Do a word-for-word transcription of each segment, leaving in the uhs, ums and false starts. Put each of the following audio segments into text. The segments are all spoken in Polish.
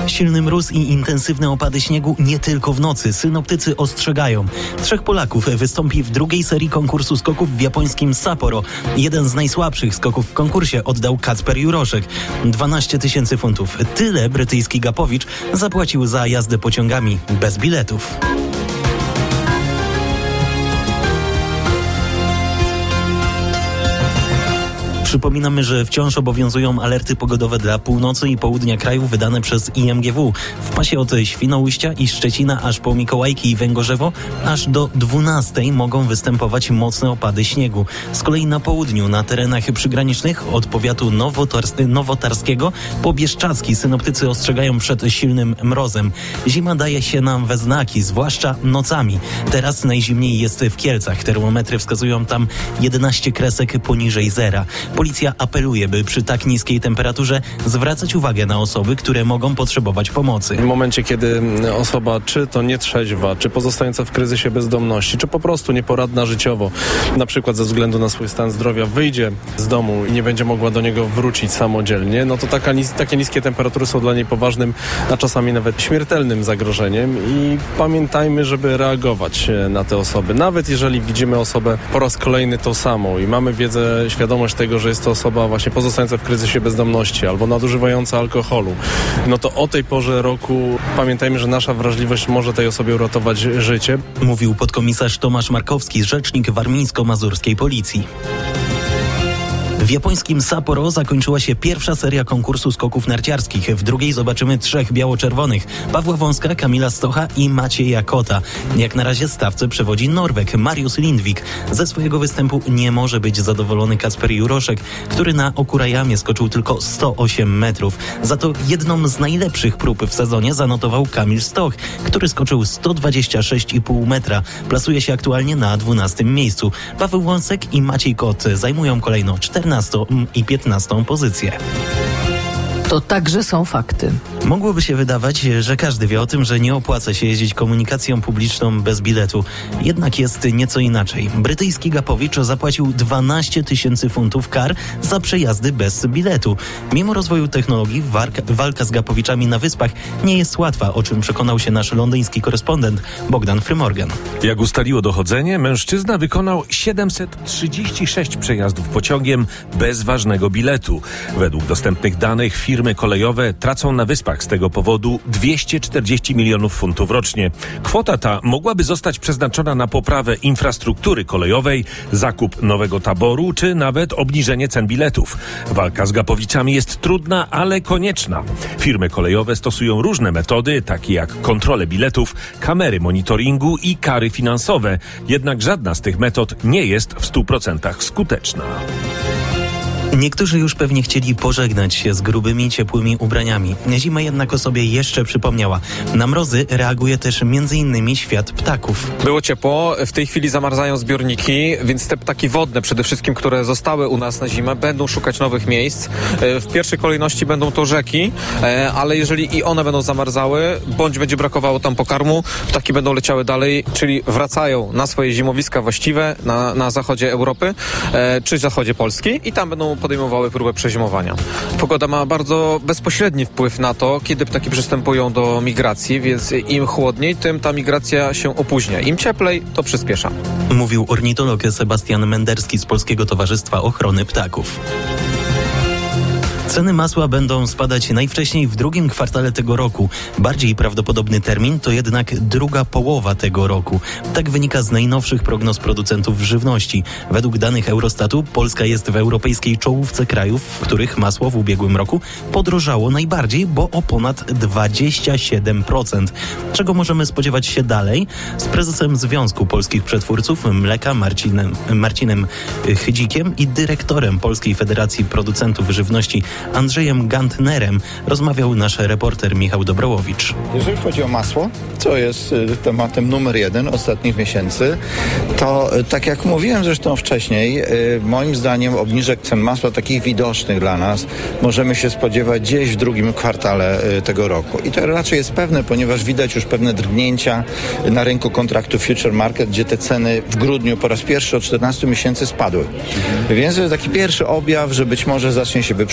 Silny mróz i intensywne opady śniegu nie tylko w nocy. Synoptycy ostrzegają. Trzech Polaków wystąpi w drugiej serii konkursu skoków w japońskim Sapporo. Jeden z najsłabszych skoków w konkursie oddał Kacper Juroszek. dwanaście tysięcy funtów. Tyle brytyjski Gapowicz zapłacił za jazdę pociągami bez biletów. Przypominamy, że wciąż obowiązują alerty pogodowe dla północy i południa kraju wydane przez I M G W. W pasie od Świnoujścia i Szczecina aż po Mikołajki i Węgorzewo aż do dwunastej mogą występować mocne opady śniegu. Z kolei na południu, na terenach przygranicznych od powiatu Nowotars- nowotarskiego po Bieszczadzki synoptycy ostrzegają przed silnym mrozem. Zima daje się nam we znaki, zwłaszcza nocami. Teraz najzimniej jest w Kielcach. Termometry wskazują tam jedenaście kresek poniżej zera. Policja apeluje, by przy tak niskiej temperaturze zwracać uwagę na osoby, które mogą potrzebować pomocy. W momencie, kiedy osoba czy to nietrzeźwa, czy pozostająca w kryzysie bezdomności, czy po prostu nieporadna życiowo, na przykład ze względu na swój stan zdrowia, wyjdzie z domu i nie będzie mogła do niego wrócić samodzielnie, no to taka, takie niskie temperatury są dla niej poważnym, a czasami nawet śmiertelnym zagrożeniem i pamiętajmy, żeby reagować na te osoby. Nawet jeżeli widzimy osobę po raz kolejny tą samą i mamy wiedzę, świadomość tego, że jest to osoba właśnie pozostająca w kryzysie bezdomności albo nadużywająca alkoholu, no to o tej porze roku pamiętajmy, że nasza wrażliwość może tej osobie uratować życie. Mówił podkomisarz Tomasz Markowski, rzecznik warmińsko-mazurskiej policji. W japońskim Sapporo zakończyła się pierwsza seria konkursu skoków narciarskich. W drugiej zobaczymy trzech biało-czerwonych. Pawła Wąska, Kamila Stocha i Macieja Kota. Jak na razie stawce przewodzi Norweg Mariusz Lindvik. Ze swojego występu nie może być zadowolony Kacper Juroszek, który na Okurajamie skoczył tylko sto osiem metrów. Za to jedną z najlepszych prób w sezonie zanotował Kamil Stoch, który skoczył sto dwadzieścia sześć i pół metra. Plasuje się aktualnie na dwunastym miejscu. Paweł Wąsek i Maciej Kot zajmują kolejno czternastą i piętnastą pozycję. To także są fakty. Mogłoby się wydawać, że każdy wie o tym, że nie opłaca się jeździć komunikacją publiczną bez biletu. Jednak jest nieco inaczej. Brytyjski Gapowicz zapłacił dwanaście tysięcy funtów kar za przejazdy bez biletu. Mimo rozwoju technologii walka, walka z Gapowiczami na wyspach nie jest łatwa, o czym przekonał się nasz londyński korespondent Bogdan Frymorgan. Jak ustaliło dochodzenie, mężczyzna wykonał siedemset trzydzieści sześć przejazdów pociągiem bez ważnego biletu. Według dostępnych danych firmy Firmy kolejowe tracą na wyspach z tego powodu dwieście czterdzieści milionów funtów rocznie. Kwota ta mogłaby zostać przeznaczona na poprawę infrastruktury kolejowej, zakup nowego taboru czy nawet obniżenie cen biletów. Walka z Gapowiczami jest trudna, ale konieczna. Firmy kolejowe stosują różne metody, takie jak kontrole biletów, kamery monitoringu i kary finansowe. Jednak żadna z tych metod nie jest w stu procentach skuteczna. Niektórzy już pewnie chcieli pożegnać się z grubymi, ciepłymi ubraniami. Zima jednak o sobie jeszcze przypomniała. Na mrozy reaguje też między innymi świat ptaków. Było ciepło, w tej chwili zamarzają zbiorniki, więc te ptaki wodne przede wszystkim, które zostały u nas na zimę, będą szukać nowych miejsc. W pierwszej kolejności będą to rzeki, ale jeżeli i one będą zamarzały, bądź będzie brakowało tam pokarmu, ptaki będą leciały dalej, czyli wracają na swoje zimowiska właściwe na, na zachodzie Europy czy zachodzie Polski i tam będą podejmowały próbę przezimowania. Pogoda ma bardzo bezpośredni wpływ na to, kiedy ptaki przystępują do migracji, więc im chłodniej, tym ta migracja się opóźnia. Im cieplej, to przyspiesza. Mówił ornitolog Sebastian Menderski z Polskiego Towarzystwa Ochrony Ptaków. Ceny masła będą spadać najwcześniej w drugim kwartale tego roku. Bardziej prawdopodobny termin to jednak druga połowa tego roku. Tak wynika z najnowszych prognoz producentów żywności. Według danych Eurostatu Polska jest w europejskiej czołówce krajów, w których masło w ubiegłym roku podrożało najbardziej, bo o ponad dwadzieścia siedem procent. Czego możemy spodziewać się dalej? Z prezesem Związku Polskich Przetwórców Mleka Marcinem, Marcinem Chydzikiem i dyrektorem Polskiej Federacji Producentów Żywności Andrzejem Gantnerem rozmawiał nasz reporter Michał Dobrołowicz. Jeżeli chodzi o masło, co jest tematem numer jeden ostatnich miesięcy, to tak jak mówiłem zresztą wcześniej, moim zdaniem obniżek cen masła takich widocznych dla nas możemy się spodziewać gdzieś w drugim kwartale tego roku. I to raczej jest pewne, ponieważ widać już pewne drgnięcia na rynku kontraktu Future Market, gdzie te ceny w grudniu po raz pierwszy od czternastu miesięcy spadły. Mhm. Więc to jest taki pierwszy objaw, że być może zacznie się wyprzedaż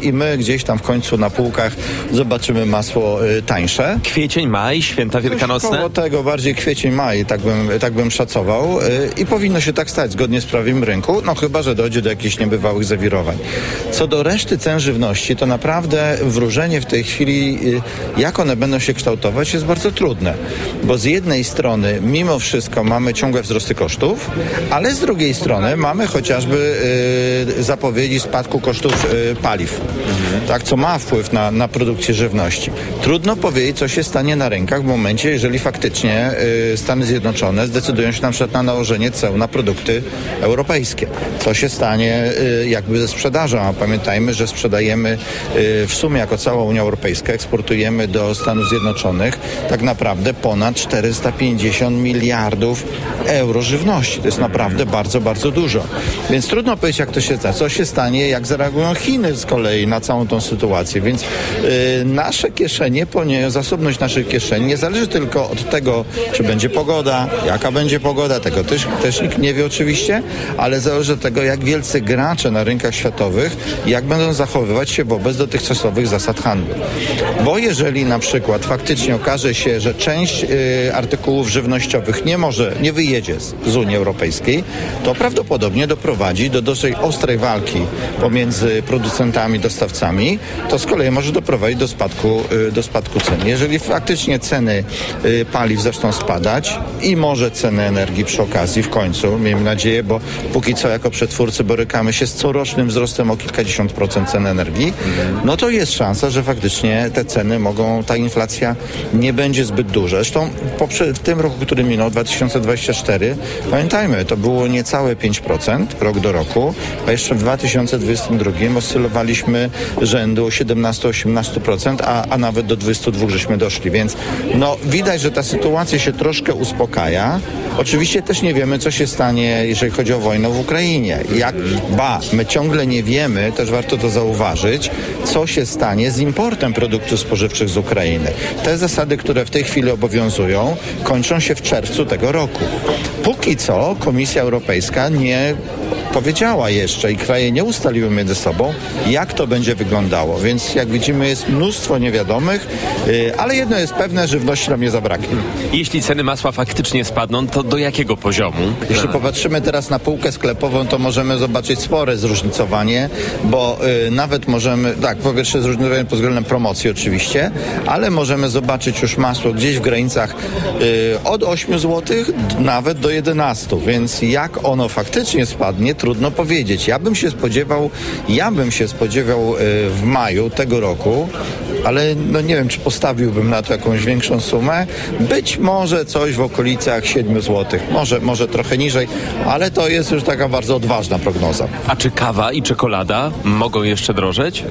i my gdzieś tam w końcu na półkach zobaczymy masło y, tańsze. Kwiecień, maj, święta wielkanocne? Koło tego, bardziej kwiecień, maj, tak bym, tak bym szacował y, i powinno się tak stać zgodnie z prawem rynku, no chyba że dojdzie do jakichś niebywałych zawirowań. Co do reszty cen żywności, to naprawdę wróżenie w tej chwili, y, jak one będą się kształtować, jest bardzo trudne, bo z jednej strony mimo wszystko mamy ciągłe wzrosty kosztów, ale z drugiej strony mamy chociażby y, zapowiedzi spadku kosztów y, paliw, mhm. tak, co ma wpływ na, na produkcję żywności. Trudno powiedzieć, co się stanie na rynkach w momencie, jeżeli faktycznie y, Stany Zjednoczone zdecydują się na przykład na nałożenie ceł na produkty europejskie. Co się stanie y, jakby ze sprzedażą, a pamiętajmy, że sprzedajemy y, w sumie jako cała Unia Europejska, eksportujemy do Stanów Zjednoczonych tak naprawdę ponad czterysta pięćdziesiąt miliardów euro żywności. To jest naprawdę bardzo, bardzo dużo. Więc trudno powiedzieć, jak to się stanie. Co się stanie, jak zareagują Chiny z kolei na całą tą sytuację. Więc y, nasze kieszenie, ponieważ zasobność naszych kieszeni nie zależy tylko od tego, czy będzie pogoda, jaka będzie pogoda, tego też, też nikt nie wie oczywiście, ale zależy od tego, jak wielcy gracze na rynkach światowych, jak będą zachowywać się wobec dotychczasowych zasad handlu. Bo jeżeli na przykład faktycznie okaże się, że część y, artykułów żywnościowych nie może, nie wyjedzie z, z Unii Europejskiej, to prawdopodobnie doprowadzi do dosyć ostrej walki pomiędzy producentami, dostawcami, to z kolei może doprowadzić do spadku, y, do spadku cen. Jeżeli faktycznie ceny y, paliw zaczną spadać i może ceny energii przy okazji w końcu, miejmy nadzieję, bo póki co jako przetwórcy borykamy się z corocznym wzrostem o kilkadziesiąt procent cen energii, no to jest szansa, że faktycznie te ceny mogą, ta inflacja nie będzie zbyt duża. Zresztą w tym roku, który minął, dwa tysiące dwudziesty czwarty, pamiętajmy, to było niecałe pięć procent rok do roku, a jeszcze w dwa tysiące dwudziestym drugim oscylowaliśmy rzędu siedemnaście do osiemnastu procent, a, a nawet do dwudziestu dwóch żeśmy doszli, więc no widać, że ta sytuacja się troszkę uspokaja. Oczywiście też nie wiemy, co się stanie, jeżeli chodzi o wojnę w Ukrainie. Jak, ba, my ciągle nie wiemy, też warto to zauważyć, co się stanie z importem produktów spożywczych z Ukrainy. Te zasady, które w tej chwili obowiązują, kończą się w czerwcu tego roku. Póki co Komisja Europejska nie powiedziała jeszcze i kraje nie ustaliły między sobą, jak to będzie wyglądało. Więc jak widzimy, jest mnóstwo niewiadomych, yy, ale jedno jest pewne, żywności nam nie zabraknie. Jeśli ceny masła faktycznie spadną, to do jakiego poziomu? Jeśli popatrzymy teraz na półkę sklepową, to możemy zobaczyć spore zróżnicowanie, bo yy, nawet możemy, tak, po pierwsze zróżnicowanie pod względem promocji oczywiście, ale możemy zobaczyć już masło gdzieś w granicach yy, od ośmiu złotych nawet do jedenastu, więc jak ono faktycznie spadnie, trudno powiedzieć. Ja bym się spodziewał, ja bym się spodziewał w maju tego roku, ale no nie wiem, czy postawiłbym na to jakąś większą sumę. Być może coś w okolicach siedmiu złotych. Może, może trochę niżej, ale to jest już taka bardzo odważna prognoza. A czy kawa i czekolada mogą jeszcze drożeć?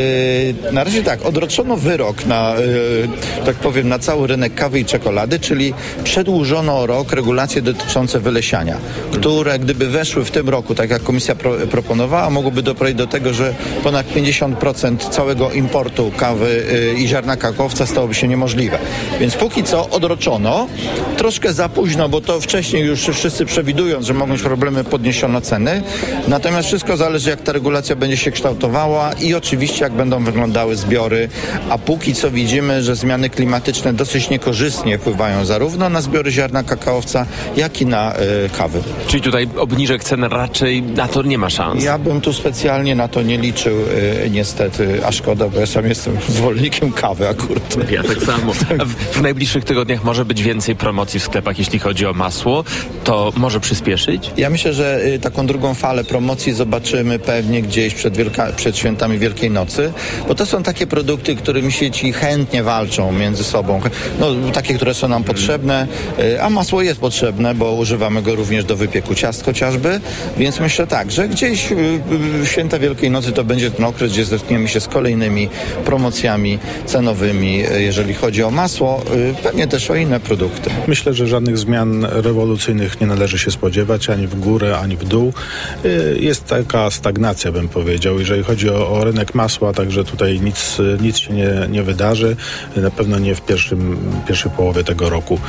Yy, na razie tak, odroczono wyrok na, yy, tak powiem, na cały rynek kawy i czekolady, czyli przedłużono o rok regulacje dotyczące wylesiania, które gdyby weszły w tym roku, tak jak komisja pro, proponowała, mogłoby doprowadzić do tego, że ponad pięćdziesiąt procent całego importu kawy yy, i ziarna kakaowca stałoby się niemożliwe. Więc póki co odroczono, troszkę za późno, bo to wcześniej już wszyscy przewidując, że mogą być problemy, podniesiono ceny. Natomiast wszystko zależy, jak ta regulacja będzie się kształtowała i oczywiście jak będą wyglądały zbiory, a póki co widzimy, że zmiany klimatyczne dosyć niekorzystnie wpływają zarówno na zbiory ziarna kakaowca, jak i na y, kawy. Czyli tutaj obniżek cen raczej na to nie ma szans? Ja bym tu specjalnie na to nie liczył y, niestety, a szkoda, bo ja sam jestem zwolennikiem kawy akurat. Ja tak samo. W, w najbliższych tygodniach może być więcej promocji w sklepach, jeśli chodzi o masło. To może przyspieszyć? Ja myślę, że y, taką drugą falę promocji zobaczymy pewnie gdzieś przed, wielka, przed świętami Wielkiej Nocy, bo to są takie produkty, którymi sieci chętnie walczą między sobą. No, takie, które są nam potrzebne, y, a masło jest potrzebne, bo używamy go również do wypieku ciast chociażby, więc myślę tak, że gdzieś y, y, święta Wielkiej Nocy to będzie ten okres, gdzie zetkniemy się z kolejnymi promocjami zmianami cenowymi, jeżeli chodzi o masło, pewnie też o inne produkty. Myślę, że żadnych zmian rewolucyjnych nie należy się spodziewać, ani w górę, ani w dół. Jest taka stagnacja, bym powiedział, jeżeli chodzi o, o rynek masła, także tutaj nic, nic się nie, nie wydarzy, na pewno nie w pierwszym, pierwszej połowie tego roku.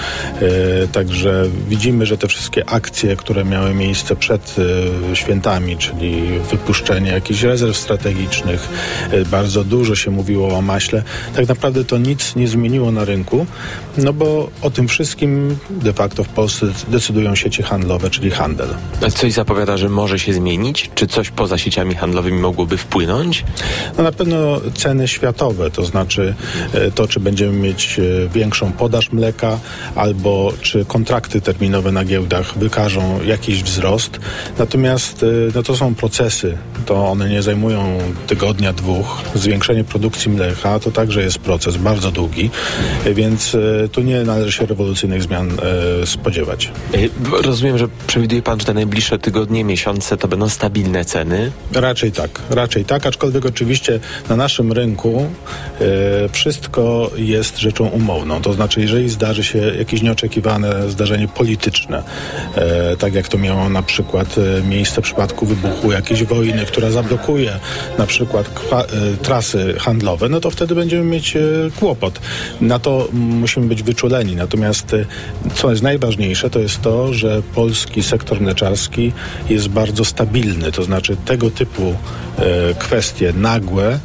Także widzimy, że te wszystkie akcje, które miały miejsce przed świętami, czyli wypuszczenie jakichś rezerw strategicznych, bardzo dużo się mówiło o maśle, tak naprawdę to nic nie zmieniło na rynku, no bo o tym wszystkim de facto w Polsce decydują sieci handlowe, czyli handel. A coś zapowiada, że może się zmienić? Czy coś poza sieciami handlowymi mogłoby wpłynąć? No na pewno ceny światowe, to znaczy to, czy będziemy mieć większą podaż mleka, albo czy kontrakty terminowe na giełdach wykażą jakiś wzrost. Natomiast no to są procesy, to one nie zajmują tygodnia, dwóch. Zwiększenie produkcji mleka to także jest proces bardzo długi, więc tu nie należy się rewolucyjnych zmian e, spodziewać. Rozumiem, że przewiduje pan, że te najbliższe tygodnie, miesiące to będą stabilne ceny? Raczej tak, raczej tak, aczkolwiek oczywiście na naszym rynku e, wszystko jest rzeczą umowną. To znaczy, jeżeli zdarzy się jakieś nieoczekiwane zdarzenie polityczne, e, tak jak to miało na przykład e, miejsce w przypadku wybuchu jakiejś wojny, która zablokuje na przykład kwa, e, trasy handlowe, no to wtedy będziemy mieć e, kłopot. Na to musimy być wyczuleni. Natomiast e, co jest najważniejsze, to jest to, że polski sektor mleczarski jest bardzo stabilny. To znaczy tego typu e, kwestie nagłe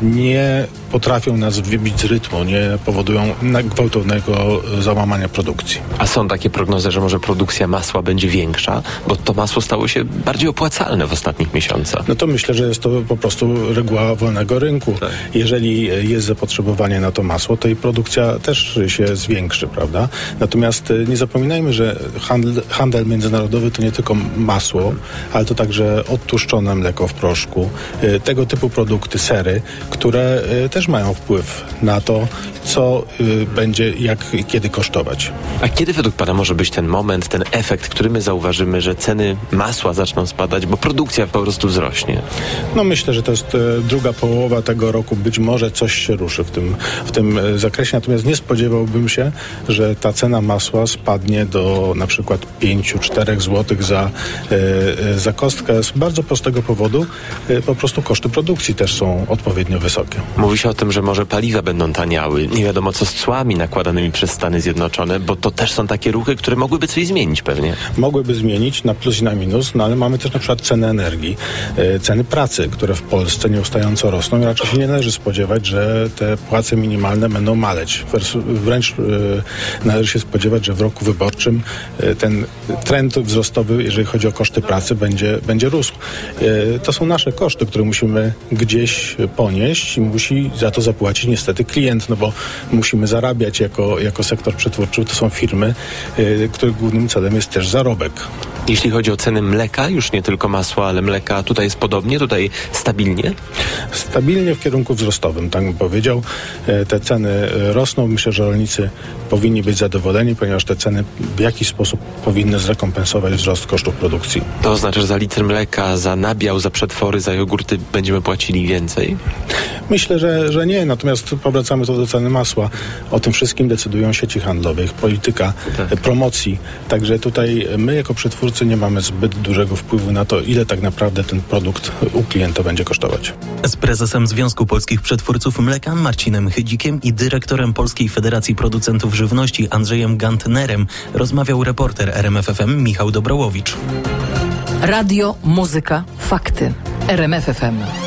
nie potrafią nas wybić z rytmu, nie powodują gwałtownego załamania produkcji. A są takie prognozy, że może produkcja masła będzie większa, bo to masło stało się bardziej opłacalne w ostatnich miesiącach. No to myślę, że jest to po prostu reguła wolnego rynku. Tak. Jeżeli jest zapotrzebowanie na to masło, to i produkcja też się zwiększy, prawda? Natomiast nie zapominajmy, że handel, handel międzynarodowy to nie tylko masło, ale to także odtłuszczone mleko w proszku, tego typu produkty, sery, które też mają wpływ na to, co y, będzie, jak i kiedy kosztować. A kiedy według pana może być ten moment, ten efekt, który my zauważymy, że ceny masła zaczną spadać, bo produkcja po prostu wzrośnie? No myślę, że to jest e, druga połowa tego roku. Być może coś się ruszy w tym, w tym e, zakresie, natomiast nie spodziewałbym się, że ta cena masła spadnie do na przykład pięć cztery złotych za, e, e, za kostkę z bardzo prostego powodu. E, po prostu koszty produkcji też są odpowiednio wysokie. Mówi się o tym, że może paliwa będą taniały. Nie wiadomo co z cłami nakładanymi przez Stany Zjednoczone, bo to też są takie ruchy, które mogłyby coś zmienić pewnie. Mogłyby zmienić na plus i na minus, no ale mamy też na przykład ceny energii, e, ceny pracy, które w Polsce nieustająco rosną i raczej się nie należy spodziewać, że te płace minimalne będą maleć. Wręcz e, należy się spodziewać, że w roku wyborczym e, ten trend wzrostowy, jeżeli chodzi o koszty pracy, będzie, będzie rósł. E, to są nasze koszty, które musimy gdzieś ponieść i musi za to zapłacić niestety klient, no bo musimy zarabiać jako, jako sektor przetwórczy. To są firmy, y, których głównym celem jest też zarobek. Jeśli chodzi o ceny mleka, już nie tylko masła, ale mleka, tutaj jest podobnie, tutaj stabilnie? Stabilnie w kierunku wzrostowym, tak bym powiedział. E, te ceny rosną. Myślę, że rolnicy powinni być zadowoleni, ponieważ te ceny w jakiś sposób powinny zrekompensować wzrost kosztów produkcji. To oznacza, że za litr mleka, za nabiał, za przetwory, za jogurty będziemy płacili więcej? Myślę, że, że nie, natomiast powracamy to do ceny masła. O tym wszystkim decydują sieci handlowe, ich polityka tak. promocji. Także tutaj my jako przetwórcy nie mamy zbyt dużego wpływu na to, ile tak naprawdę ten produkt u klienta będzie kosztować. Z prezesem Związku Polskich Przetwórców Mleka Marcinem Chydzikiem i dyrektorem Polskiej Federacji Producentów Żywności Andrzejem Gantnerem rozmawiał reporter R M F F M Michał Dobrołowicz. Radio, muzyka, fakty. R M F F M.